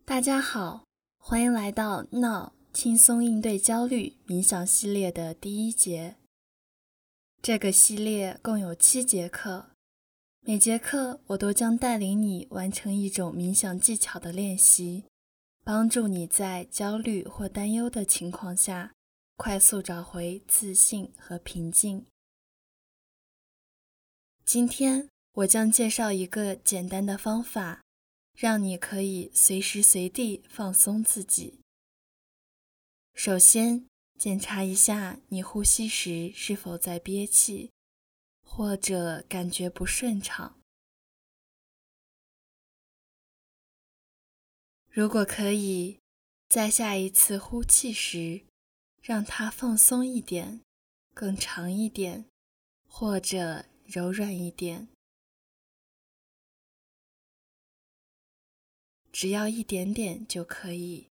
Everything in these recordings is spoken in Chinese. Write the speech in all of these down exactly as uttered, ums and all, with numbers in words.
大家好，欢迎来到 Now 轻松应对焦虑冥想系列的第一节。这个系列共有七节课，每节课我都将带领你完成一种冥想技巧的练习，帮助你在焦虑或担忧的情况下，快速找回自信和平静。今天我将介绍一个简单的方法，让你可以随时随地放松自己。首先，检查一下你呼吸时是否在憋气，或者感觉不顺畅。如果可以，在下一次呼气时，让它放松一点，更长一点，或者柔软一点。只要一点点就可以。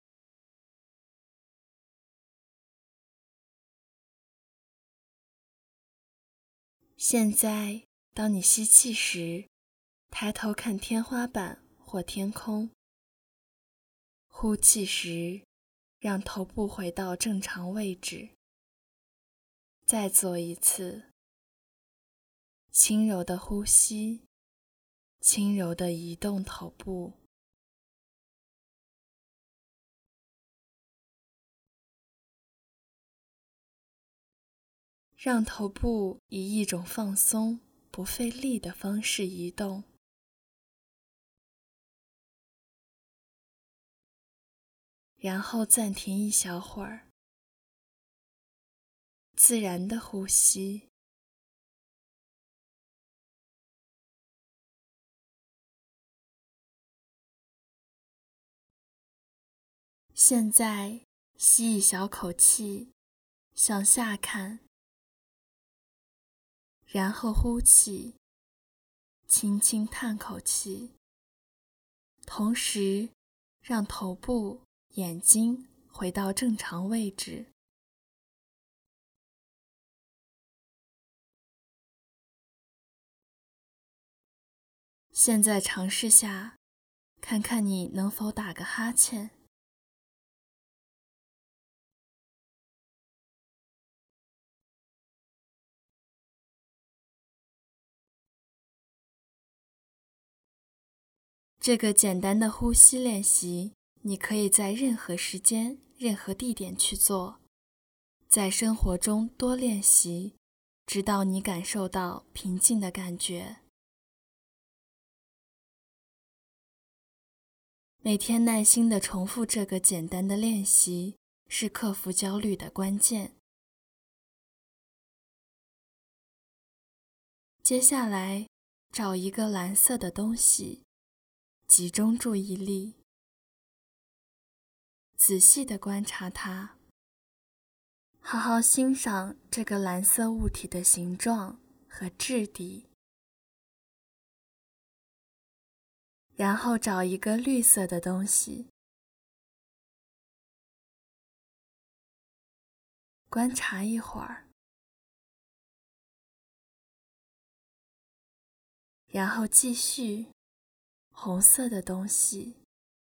现在，当你吸气时，抬头看天花板或天空。呼气时，让头部回到正常位置。再做一次，轻柔的呼吸，轻柔地移动头部。让头部以一种放松、不费力的方式移动。然后暂停一小会儿，自然的呼吸。现在吸一小口气，向下看，然后呼气，轻轻叹口气，同时让头部、眼睛回到正常位置。现在尝试下，看看你能否打个哈欠。这个简单的呼吸练习，你可以在任何时间、任何地点去做，在生活中多练习，直到你感受到平静的感觉。每天耐心地重复这个简单的练习，是克服焦虑的关键。接下来，找一个蓝色的东西，集中注意力，仔细地观察它，好好欣赏这个蓝色物体的形状和质地。然后找一个绿色的东西，观察一会儿，然后继续红色的东西，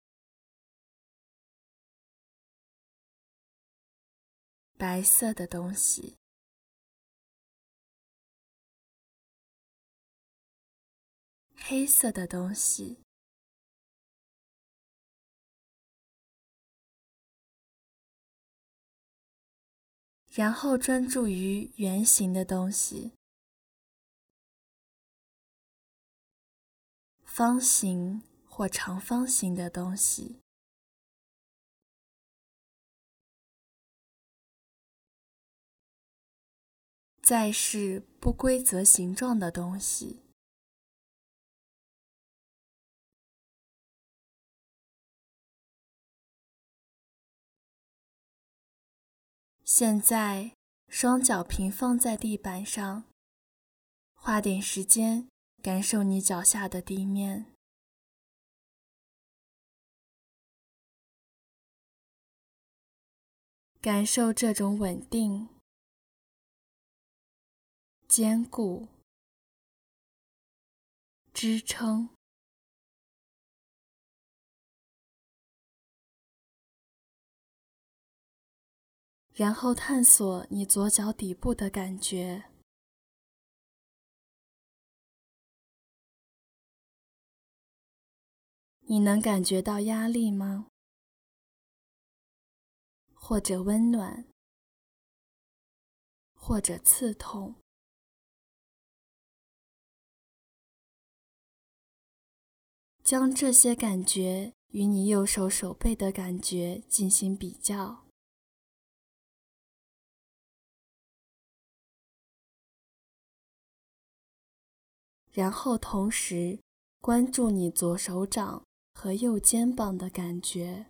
白色的东西，黑色的东西，然后专注于圆形的东西，方形或长方形的东西，再是不规则形状的东西。现在，双脚平放在地板上，花点时间感受你脚下的地面。感受这种稳定、坚固、支撑。 然后探索你左脚底部的感觉。你能感觉到压力吗？或者温暖，或者刺痛？将这些感觉与你右手手背的感觉进行比较。然后同时关注你左手掌和右肩膀的感觉。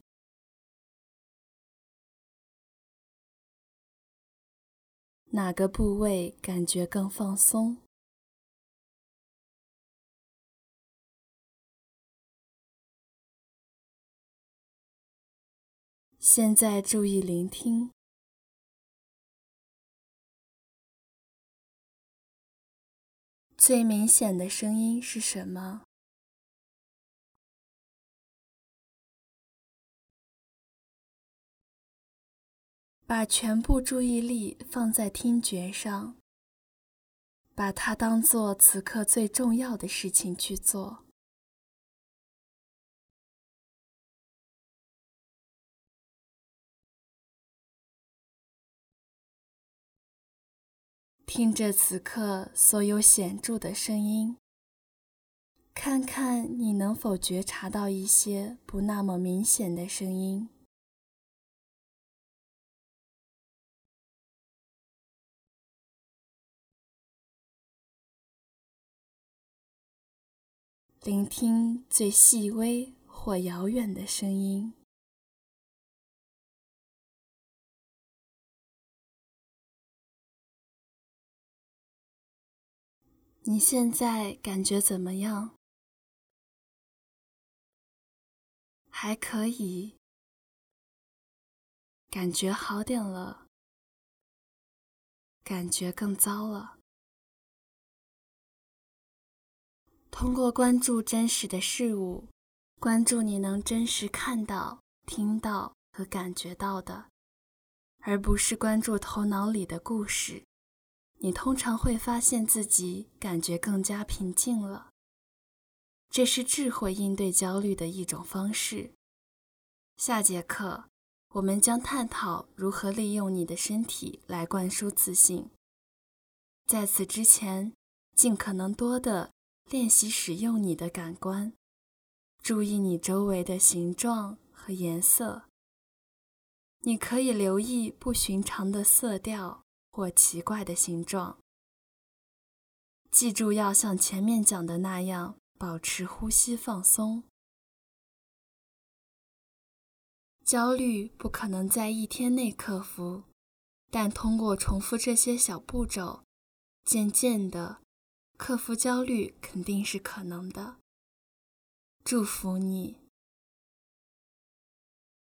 哪个部位感觉更放松？现在注意聆听。最明显的声音是什么？把全部注意力放在听觉上，把它当作此刻最重要的事情去做。听着此刻所有显著的声音，看看你能否觉察到一些不那么明显的声音。聆听最细微或遥远的声音。你现在感觉怎么样？还可以，感觉好点了，感觉更糟了。通过关注真实的事物，关注你能真实看到、听到和感觉到的，而不是关注头脑里的故事，你通常会发现自己感觉更加平静了。这是智慧应对焦虑的一种方式。下节课，我们将探讨如何利用你的身体来灌输自信。在此之前，尽可能多地练习使用你的感官，注意你周围的形状和颜色。你可以留意不寻常的色调或奇怪的形状。记住要像前面讲的那样，保持呼吸放松。焦虑不可能在一天内克服，但通过重复这些小步骤，渐渐的，克服焦虑肯定是可能的。祝福你。